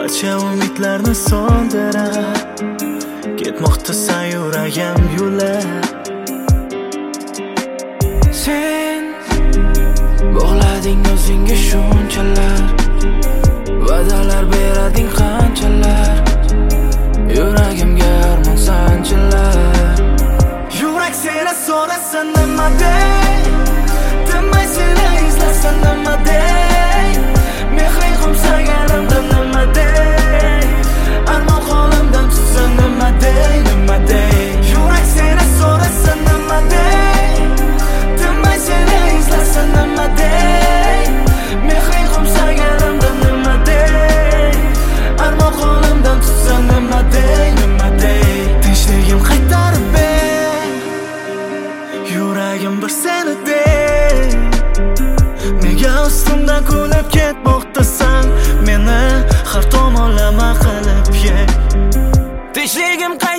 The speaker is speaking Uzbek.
barcha umidlarni so'ndirib ketmoqdasan yuragim yo'lab. Sen bog'lading o'zingga shunchalar, va'dalar berading qanchalar, yuragimga armon sanchilar. Yurak seni so'rasa nima dey, tinmay seni izlasa nima dey, mehring qo'msaganim nima dey, armon qo'limdan tutsa nima dey, nima dey. Yurak seni so'rasa nima dey, tinmay seni izlasa nima dey, mehring qo'msaganim nima dey, armon qo'limdan tutsa nima dey, nima dey. Tinchligim qaytarib ber, yuragim bir seni dey. Nega ustimdan kulib ketmoqdasan meni har tomonlama qilib ye. Tinchligim